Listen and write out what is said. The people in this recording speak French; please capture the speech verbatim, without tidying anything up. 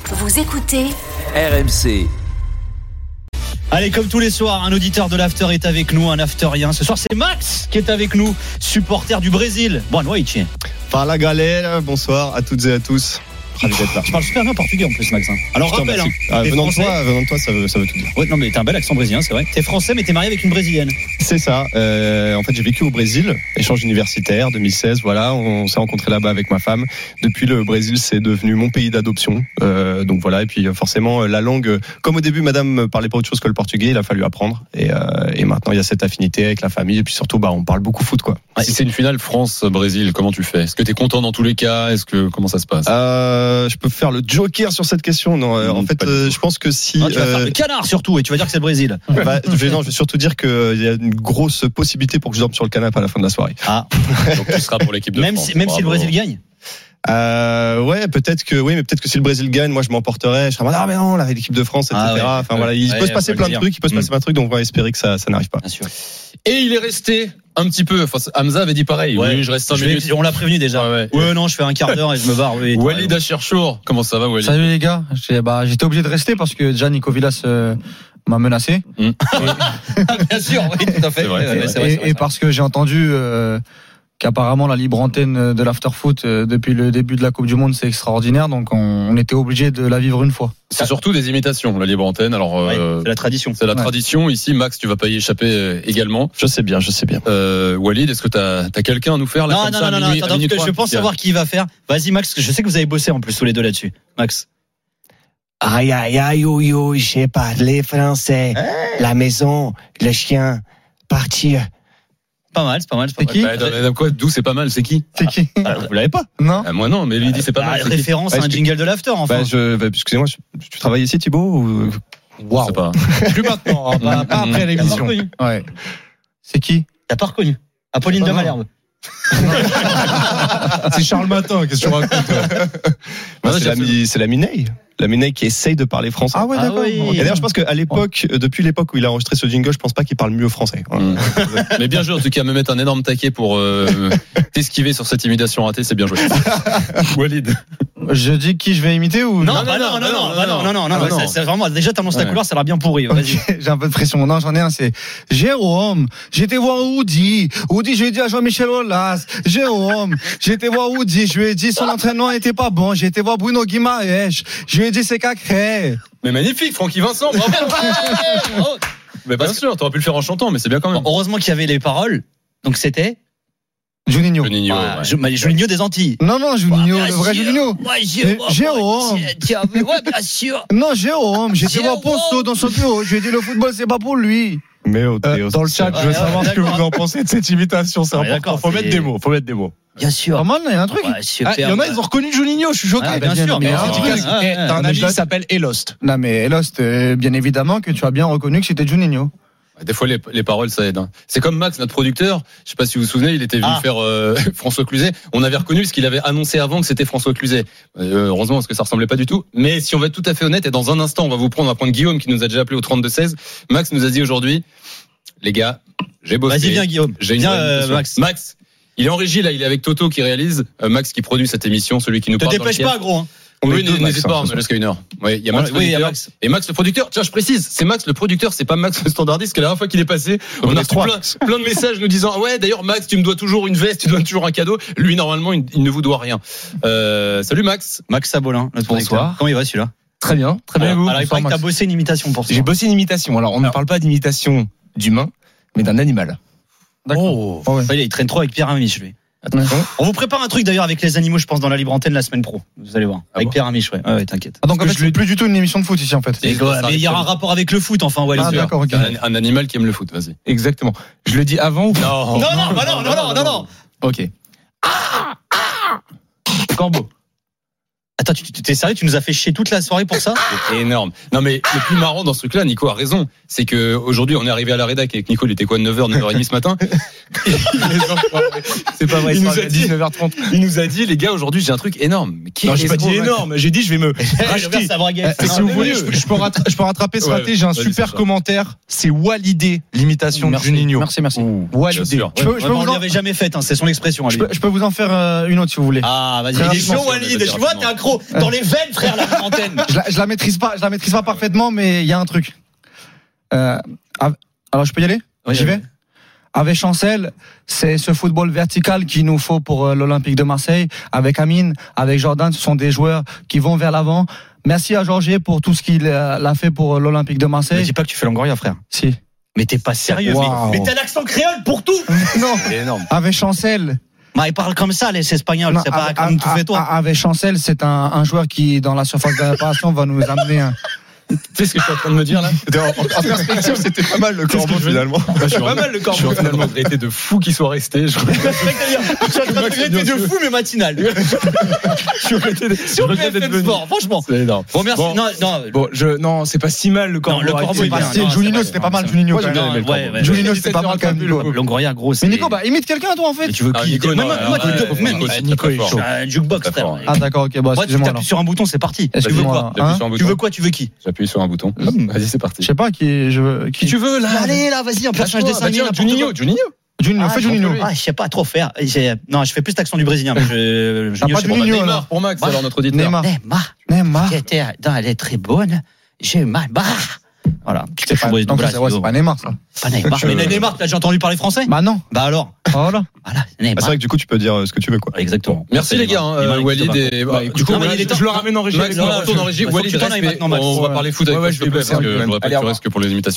Vous écoutez R M C. Allez, comme tous les soirs, un auditeur de l'After est avec nous, un afterien. Ce soir, c'est Max qui est avec nous, supporter du Brésil. Boa noite. Fala galera, bonsoir à toutes et à tous. Ravi d'être là. Je parle super bien portugais en plus, Max. Hein. Alors Putain, rappelle, hein, ah, t'es venant, de français. toi, venant de toi, ça veut, ça veut tout dire. Ouais, non mais t'as un bel accent brésilien, c'est vrai. T'es français mais t'es marié avec une brésilienne. C'est ça. Euh, en fait, j'ai vécu au Brésil, échange universitaire, deux mille seize. Voilà, on, on s'est rencontrés là-bas avec ma femme. Depuis, le Brésil, c'est devenu mon pays d'adoption. Euh, donc voilà. Et puis forcément, la langue, comme au début, Madame parlait pas autre chose que le portugais, il a fallu apprendre. Et, euh, et maintenant, il y a cette affinité avec la famille. Et puis surtout, bah, on parle beaucoup foot, quoi. Ouais. Si c'est une finale France-Brésil, comment tu fais ? Est-ce que t'es content dans tous les cas ? Est-ce que comment ça se passe ? euh, Je peux faire le joker sur cette question. Non, euh, Non, en fait, euh, je pense que si Non, tu vas euh, faire le canard surtout et tu vas dire que c'est le Brésil. bah, je vais, non, je vais surtout dire qu'il y a une grosse possibilité pour que je dorme sur le canapé à la fin de la soirée. Ah, Donc tu seras pour l'équipe de même France. si, même si le Bravo. Brésil gagne. Euh, ouais, peut-être que oui, mais peut-être que si le Brésil gagne, moi je m'emporterai. Je serai ah mais non, là, l'équipe de France, et cetera. Ah ouais. Enfin voilà, il Ouais, peut se passer faut plein le de dire. trucs, il peut se passer Mm. plein de trucs, donc on va espérer que ça, ça n'arrive pas. Bien sûr. Et il est resté un petit peu. Enfin, Hamza avait dit pareil. Ouais. Oui, je reste cinq Je vais- minutes. on l'a prévenu déjà. Ouais, ouais. Ouais, non, je fais un quart d'heure et je me barre. Oui, Walid Acharchour, comment ça va, Walid ? Salut les gars, J'ai- bah, j'étais obligé de rester parce que déjà Nico Villas euh, m'a menacé Bien sûr, oui, tout à fait. C'est vrai, Ouais, c'est ouais, vrai. c'est vrai, et, c'est vrai. et parce que j'ai entendu euh, qu'apparemment la libre antenne de l'afterfoot euh, depuis le début de la Coupe du Monde c'est extraordinaire, donc on, on était obligé de la vivre une fois. C'est surtout des imitations, la libre antenne. Alors, Ouais, euh, c'est la tradition. c'est la Ouais. tradition. Ici, Max, tu vas pas y échapper euh, également. Je sais bien, je sais bien. Euh, Walid, est-ce que t'as as quelqu'un à nous faire là Non, comme non, ça, non, à non, minuit- attends, à minuit parce que je trois pense savoir qui va faire. Vas-y, Max, je sais que vous avez bossé en plus tous les deux là-dessus. Max. Aïe, aïe, aïe, oui, oui, j'ai parlé français. La maison, le chien, partir. Pas mal, c'est pas mal. C'est pas C'est mal. qui Bah, dans- dans quoi, d'où c'est pas mal, c'est qui ? C'est qui? Ah, vous l'avez pas. Non. Ah, moi non, mais lui il dit c'est pas Bah, mal. c'est qui ? référence à Est-ce un que- jingle de l'after, enfin. Bah, je, bah, excusez-moi, je- tu travailles ici, Thibaut ou... Je sais pas. Plus maintenant, hein, pas, pas après T'as pas l'émission. reconnu. Ouais. C'est qui? T'as pas reconnu. Apolline de Non. Malherbe. C'est Charles Matin, qu'est-ce que tu racontes? Bah, Ouais, c'est, j'ai la, fait- Mi- c'est la Mineille. La Mineille qui essaye de parler français. Ah ouais, Ah d'accord. oui. Ok. Et d'ailleurs, je pense qu'à l'époque, euh, depuis l'époque où il a enregistré ce jingle, je pense pas qu'il parle mieux français. Voilà. Mm. Mais bien joué en tout cas, me mettre un énorme taquet pour euh, t'esquiver sur cette imitation ratée, c'est bien joué. Walid. Je dis qui je vais imiter ou? Non, non, bah non, non, non, non, non, bah non, non, non, non, non, non, non. c'est vraiment, déjà, t'annonces ta Ouais. couleur, ça a l'air bien pourri. Vas-y. Ok, j'ai un peu de pression. Non, j'en ai un, c'est Jérôme. J'étais voir Woody. Woody, je lui ai dit à Jean-Michel Aulas. Jérôme, j'étais voir Woody. Je lui ai dit son entraînement était pas bon. J'ai été voir Bruno Guimaraes. Je lui ai dit c'est cacré. Mais magnifique, Francky Vincent, bravo. Bravo. Mais bien sûr, t'aurais pu le faire en chantant, mais c'est bien quand même. Heureusement qu'il y avait les paroles. Donc c'était Juninho. Juninho, ah, ouais. Jo- bah, Juninho des Antilles. Non, non, Juninho, Bien le vrai sûr. Juninho. Ouais, Mais Jérôme. Tiens, ouais, bien sûr. Non, Jérôme, j'étais voir Jérôme. Posto dans son bureau. Je lui ai dit le football, c'est pas pour lui. Mais au- et au- Dans le chat, Ouais, je veux ouais, savoir ce que d'accord. vous en pensez de cette imitation. C'est Ouais, important. d'accord, Faut c'est- mettre des mots. Faut mettre des mots. Bien sûr. Pas mal, il y a un truc. Ouais, super. Ah, il y en a, ils ont reconnu Juninho. Je suis choqué. Ah, bien sûr, mais mais en c'est tout efficace. cas, Ouais, ouais, T'as un mais ami je qui la- s'appelle Elost. Non, mais Elost, euh, bien évidemment que tu as bien reconnu que c'était Juninho. Des fois, les, les paroles, ça aide. hein. C'est comme Max, notre producteur. Je sais pas si vous vous souvenez, il était venu Ah. faire euh, François Cluzet. On avait reconnu ce qu'il avait annoncé avant que c'était François Cluzet. Euh, heureusement, parce que ça ressemblait pas du tout. Mais si on va être tout à fait honnête, et dans un instant, on va vous prendre, on va prendre Guillaume qui nous a déjà appelé au trente-deux seize. Max nous a dit aujourd'hui, les gars, j'ai bossé. Vas-y, viens, Guillaume. J'ai une Viens, vraie euh, invitation. Max. Max, il est en régie là, il est avec Toto qui réalise. Euh, Max qui produit cette émission, celui qui nous Te parle. dans le dépêche ciel. pas, gros. hein. On est Oui, deux, Max, n'hésite hein, pas, de toute on jusqu'à une heure. Ouais, il y a Max, Oui, il y a producteur. Max. Et Max le producteur, tiens je précise, c'est Max le producteur, c'est pas Max le standardiste, que la dernière fois qu'il est passé, on, On a est reçu trois. plein, plein de messages nous disant ah ouais d'ailleurs Max tu me dois toujours une veste, tu dois toujours un cadeau. Lui normalement il, il ne vous doit rien. Euh, salut Max. Max Sabolin, notre producteur. Bonsoir. Comment il va celui-là? Très bien. Très bien, Alors, vous. alors, il Bonsoir, paraît que t'as Max. bossé une imitation pour ça. J'ai bossé une imitation. Alors, on ne parle pas d'imitation d'humain, mais d'un animal. Oh. Oh, ouais. Ouais, il traîne trop avec Pierre Amiche, lui. Attention. On vous prépare un truc d'ailleurs avec les animaux, je pense, dans la libre antenne la semaine pro. Vous allez voir. Ah Avec bon Pierre Amiche, ouais. Ouais, ouais, t'inquiète. Ah, donc en Parce fait, que je c'est plus du tout une émission de foot ici en fait. Et Mais ça il y aura un arrive. rapport avec le foot, enfin, ouais. Ah, les- d'accord, ok. Un, un animal qui aime le foot, vas-y. Exactement. Je le dis avant ou Non. Non, non, bah non, non, non, non, non. Ok. Corbeau. Attends, tu tu- t'es sérieux? Tu nous as fait chier toute la soirée pour ça? C'est énorme. Non mais le plus marrant dans ce truc-là, Nico a raison, c'est que aujourd'hui on est arrivé à la rédac avec Nico, il était quoi, neuf heures, neuf heures trente ce matin. C'est pas vrai. Il Il nous nous a dit- dix-neuf heures trente. Il nous a dit les gars aujourd'hui j'ai un truc énorme. Mais Non, quel j'ai pas dit escroc, Max. énorme. J'ai dit je vais me racheter. sa braguette. Eh, si vous voulez, je, je peux rattra- je peux rattraper ce Ouais, raté. J'ai un vas-y, super c'est ça. commentaire. C'est Walidé, l'imitation de Merci, Juninho. merci, merci. Bien Walidé. sûr. Je peux, je peux on vous en, l'avait jamais faite, hein, c'est son expression à je lui. peux, je peux vous en faire euh, une autre si vous voulez. Ah, vas-y. Très Il est rapidement, chaud, Walid. vas-y, Je vois, t'es rapidement. trop dans les veines, frère, la antenne. Je la, je la maîtrise pas, je la maîtrise pas parfaitement, mais il y a un truc. Euh, av- alors je peux y aller? Oui, J'y oui. vais? Avec Chancel, c'est ce football vertical qu'il nous faut pour euh, l'Olympique de Marseille. Avec Amine, avec Jordan, ce sont des joueurs qui vont vers l'avant. Merci à Georgier pour tout ce qu'il a a fait pour euh, l'Olympique de Ne Marseille. dis pas que tu fais Longoria, frère. Si. Mais t'es pas sérieux. Wow. Mais, mais t'as l'accent créole pour tout. Non. C'est énorme. Avec Chancel. Bah, il parle comme ça, les Espagnols. Non, C'est pas avec- comme tout avec- fait toi. Avec Chancel, c'est un, un joueur qui, dans la surface de réparation, va nous amener un. Tu sais ce que je suis en train de me dire là? C'était en, en perspective, c'était pas mal le Qu'est-ce que corbeau je veux finalement. Je suis pas mal le corps. Je suis en train de regretter de fou qu'il soit resté. Je regrette Je suis en train de regretter de fou, mais matinal. je regrette d'être- je Sur regrette d'être B F M venu. Sport, franchement. C'est énorme. Bon, merci. Bon. Non, non. Bon, je, non, c'est pas si mal le corbeau. le corbeau, arrêtez. il est bien. Bastien, non, Juninho, c'est c'était vrai, pas mal, c'est Juninho. Moi, quand j'ai bien même. aimé le ouais, corbeau. ouais. Juninho, c'était pas mal quand même. Nico. Longoria, gros. Mais Nico, bah, imite quelqu'un, toi, en fait. Mais tu veux Ah, qui Nico, non, Même alors, moi, tu ouais, veux- même- Nico, mais- c'est Nico, très il est fort. chaud. un jukebox, Très frère. fort. Ah, d'accord, ok, bon, Moi, tu excusez-moi. t'appuies alors. sur un bouton, c'est parti. Tu veux Excuse-moi, quoi alors. J'appuie Hein sur un Tu bouton. veux quoi Tu veux qui J'appuie sur un bouton. Vas-y, c'est parti. Je sais pas qui je veux. Qui tu veux là? Allez, là, vas-y, un personnage des cinq minutes. Juninho, Juninho. Juninho, fais Juninho. Ah, je sais pas trop faire. J'ai- Non, je fais plus l'accent du brésilien. mais je- T'as Juninho, pas je sais de pas. Juninho, Neymar alors. pour Max, Bah, alors notre auditeur. Neymar. Neymar. Neymar. Qui était, non, elle est très bonne. J'ai mal. Bah. Voilà. Tu C'est peux pas, jouer donc, double c'est ouais, c'est pas Neymar, ça. Pas Neymar. Je- Mais Neymar, t'as déjà entendu parler français? Bah non. Bah alors. Voilà. Voilà. Ah, Neymar. c'est vrai que du coup, tu peux dire euh, ce que tu veux, quoi. Exactement. Merci les gars, hein, Neymar, euh, Walid Neymar. et. Bah, Du coup, non, mais Max, il est temps- je le ramène en régie. Max, avec on moi. retourne en régie. Faut que Walid, tu t'en reste, ailles mais maintenant, Max. on va Ouais. parler foot avec Ouais, toi, ouais, s'il te je vais plaît, bosser parce un que peu. je voudrais pas Allez, que au tu restes que pour les imitations.